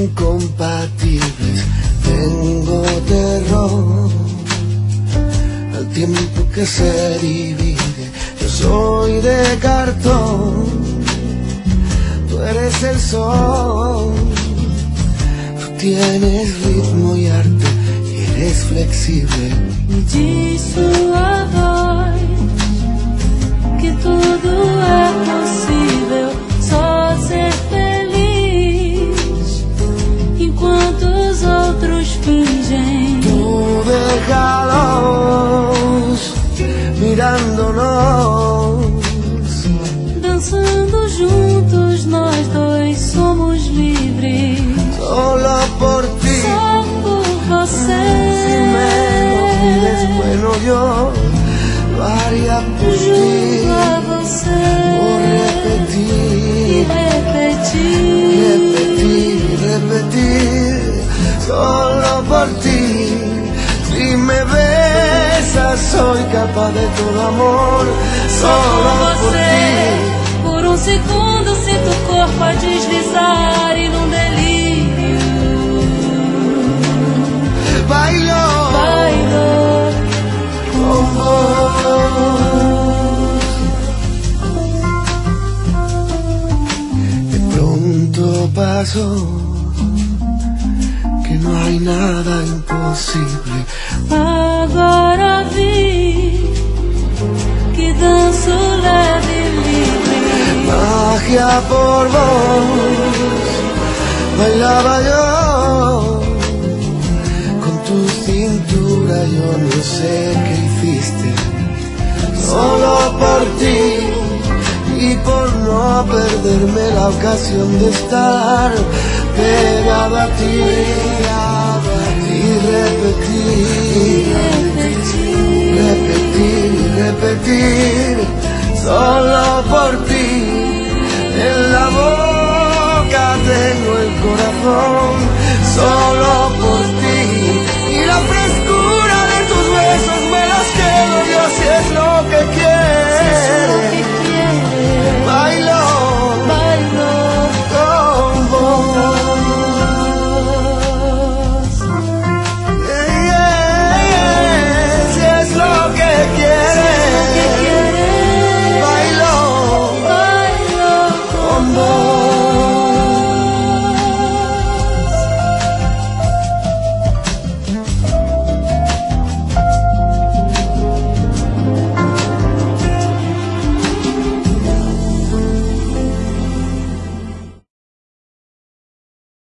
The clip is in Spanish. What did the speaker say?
incompatibles. Tengo terror al tiempo que se divide. Yo soy de cartón, tú eres el sol. Tú tienes ritmo y arte y eres flexible. Me diz sua voz que tudo é possível, só ser feliz enquanto os outros fingem. Tú déjalos mirándonos, Dançando juntos, nós dois somos livres. solo por ti. Só por você. Si me lo pides, bueno, yo lo haría por ti. Junto a você. Por E repetir, repetir. repetir, repetir, solo por ti. Si me besas, soy capaz de todo amor, solo por Você, ti. por um segundo, sinto o corpo a deslizar e num delírio Bailo bailo con vos. De pronto pasó que no hay nada imposible. Agora vi que danço leve e livre. Magia por vos, bailaba yo. Con tu cintura yo no sé qué hiciste. Solo por ti y por no perderme la ocasión de estar pegado a ti. Y repetir, repetir, repetir, solo por ti. En la boca tengo el corazón, solo por